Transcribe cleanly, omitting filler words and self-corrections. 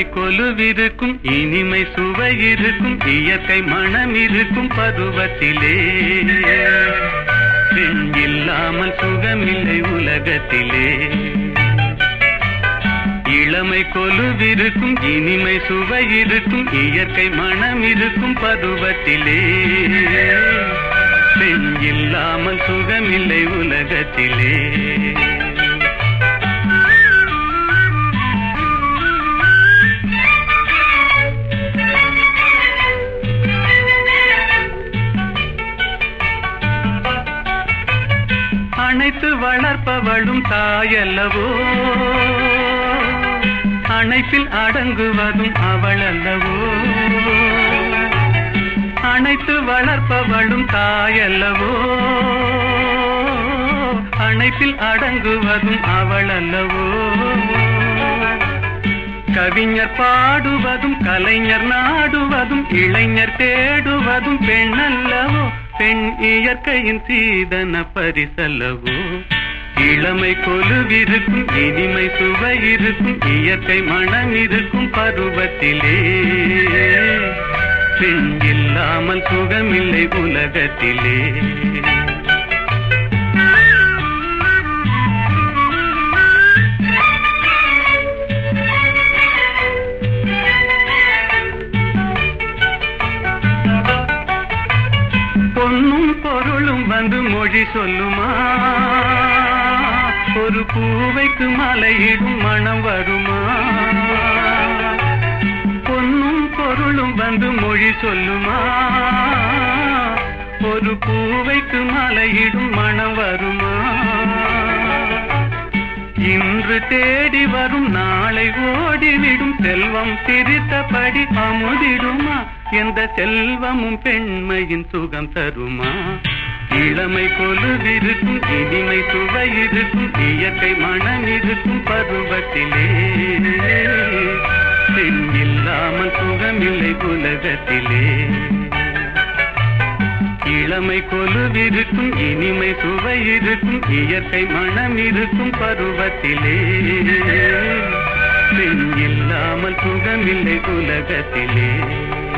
கொலுவிருக்கும் இனிமை சுவை இருக்கும் இயற்கை மனம் இருக்கும் பருவத்திலே பெண் இல்லாமல் சுகமில்லை உலகத்திலே இளமை கொலுவிருக்கும் இனிமை சுவை இருக்கும் இயற்கை மனம் இருக்கும் பருவத்திலே பெண் இல்லாமல் சுகமில்லை உலகத்திலே அணைத்து வளர்ப்பவளும் தாயல்லவோ அணைப்பில் அடங்குவதும் அவள் அல்லவோ அணைத்து வளர்ப்பவளும் தாயல்லவோ அணைப்பில் அடங்குவதும் அவள் அல்லவோ கவிஞர் பாடுவதும் கலைஞர் நாடுவதும் இளைஞர் தேடுவதும் பெண் அல்லவோ பெண் இயற்கையின் சீதன பரிசல்லவோ இளமை கொலுவிருக்கும் இனிமை சுவை இருக்கும் இயற்கை மனம் இருக்கும் பருவத்திலே பெண் இல்லாமல் சுகமில்லை உலகத்திலே பொன்னும் பொருளும் வந்து மொழி சொல்லுமா ஒரு பூவைக்கு மலையிடும் மனம் வருமா பொன்னும் பொருளும் வந்து மொழி சொல்லுமா ஒரு பூவைக்கு மலையிடும் மனம் வருமா இன்று தேடி வரும் நாளை ஓடிவிடும் செல்வம் சிரித்தபடி அமுதிடுமா எந்த செல்வமும் பெண்மையின் சுகம் தருமா இளமை கொலுவிருக்கும் இனிமை சுவை இருக்கும் இயற்கை மனம் இருக்கும் பருவத்திலே பெண் இல்லாமல் சுகமில்லை உலகத்திலே இளமை கொலுவிருக்கும் இனிமை சுவை இருக்கும் இயற்கை மனம் இருக்கும் பருவத்திலே பெண் இல்லாமல் சுகமில்லை உலகத்திலே